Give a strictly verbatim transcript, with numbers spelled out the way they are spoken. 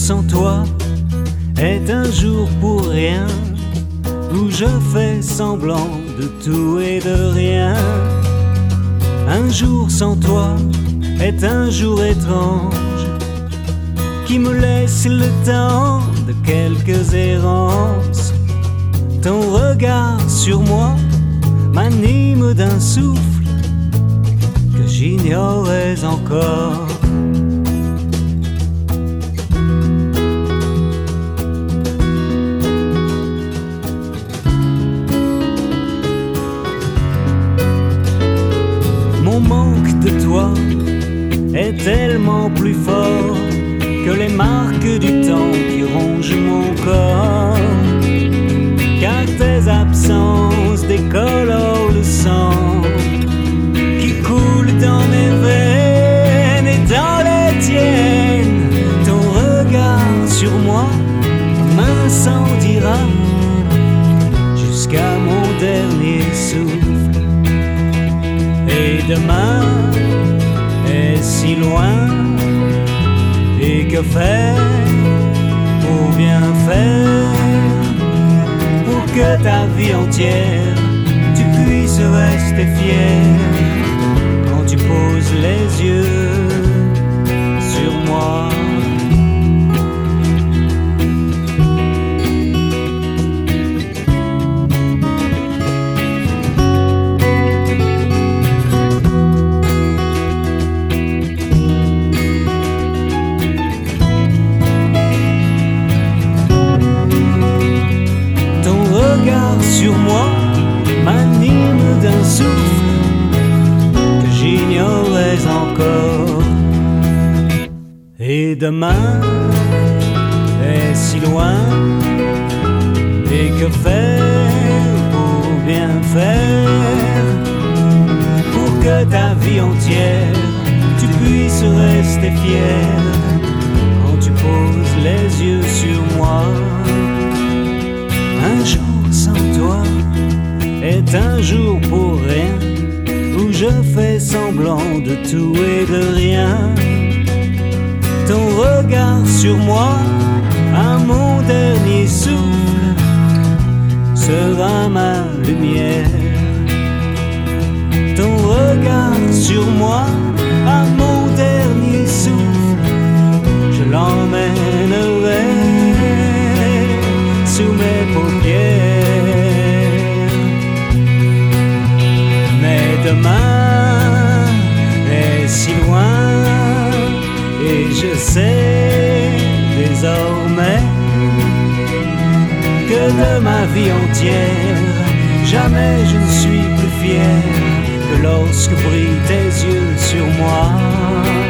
sans toi est un jour pour rien, où je fais semblant de tout et de rien. Un jour sans toi est un jour étrange, qui me laisse le temps de quelques errances. Ton regard sur moi m'anime d'un souffle que j'ignorais encore. Mon manque de toi est tellement plus fort que les marques du temps qui rongent mon corps. Car tes absences décolorent le sang qui coule dans mes veines et dans les tiennes. Ton regard sur moi m'incendiera jusqu'à mon dernier souffle. Et demain est si loin, et que faire pour bien faire, pour que ta vie entière tu puisses rester fier quand tu poses les yeux sur moi. Sur moi m'anime d'un souffle que j'ignorais encore. Et demain est si loin, et que faire pour bien faire, pour que ta vie entière tu puisses rester fier quand tu poses les yeux sur moi. Un jour sans toi est un jour pour rien, où je fais semblant de tout et de rien. Ton regard sur moi, à mon dernier souffle, sera ma lumière. Ton regard sur moi, à mon dernier souffle, je l'emmènerai sous mes paupières. Demain est si loin, et je sais désormais que de ma vie entière, jamais je ne suis plus fier que lorsque brillent tes yeux sur moi.